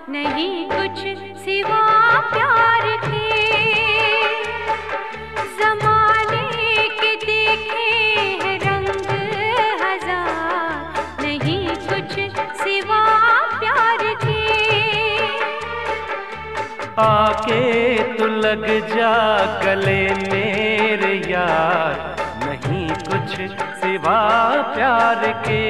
नहीं कुछ सिवा प्यार के। ज़माने के देखे हैं रंग हजार, नहीं कुछ सिवा प्यार के। आके तू लग जा गले मेरे यार, नहीं कुछ सिवा प्यार के।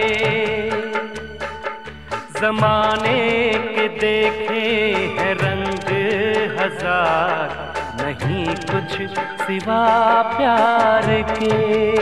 ज़माने के देखे हैं रंग हजार, नहीं कुछ सिवा प्यार के।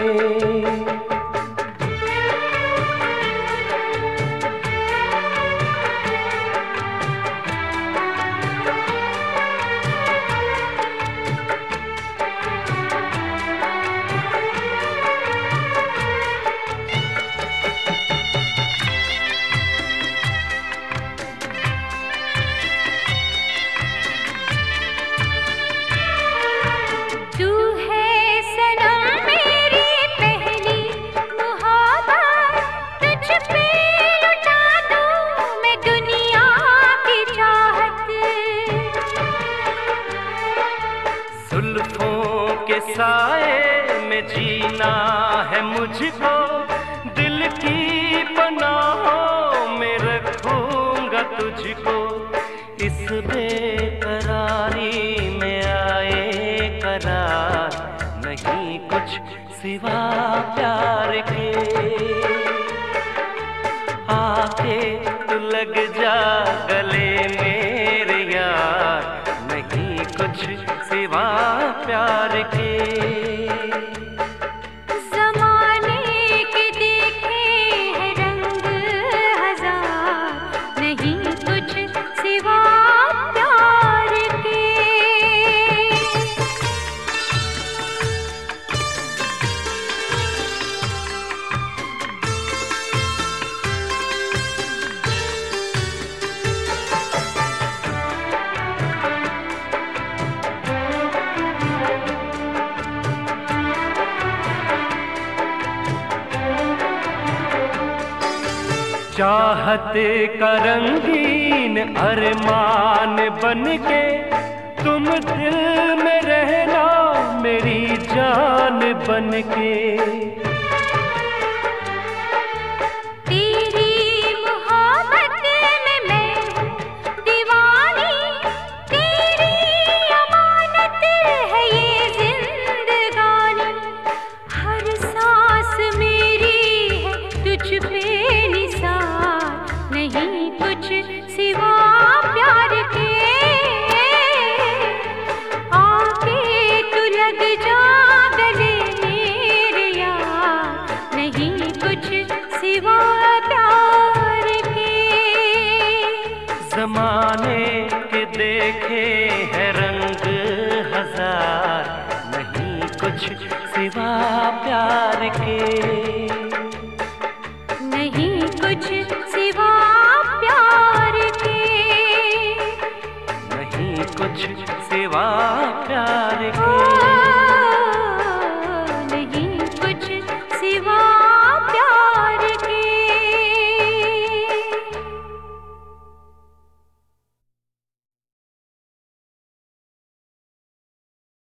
जुल्फों के साए में जीना है मुझको, दिल की पनाहों में रखूंगा तुझको। इस बेकरारी में आए करार, नहीं कुछ सिवा प्यार के। आके तू लग जा गले मेरे यार, नहीं कुछ सिवा प्यार के। ज़माने के देखे हैं रंग हजार, नहीं कुछ सिवा प्यार के। चाहत का रंगीन अरमान बन के तुम दिल में रहना मेरी जान बन के। तेरी मोहब्बत में मैं दीवानी, तेरी अमानत है ये जिंदगानी। हर सांस मेरी है तुझ पे निसार, नहीं कुछ सिवा प्यार के। आके तू लग जा गले मेरे यार, नहीं कुछ सिवा प्यार के। ज़माने के देखे हैं रंग हजार, नहीं कुछ सिवा प्यार के। नहीं कुछ सिवा प्यार के। नहीं कुछ सिवा प्यार के।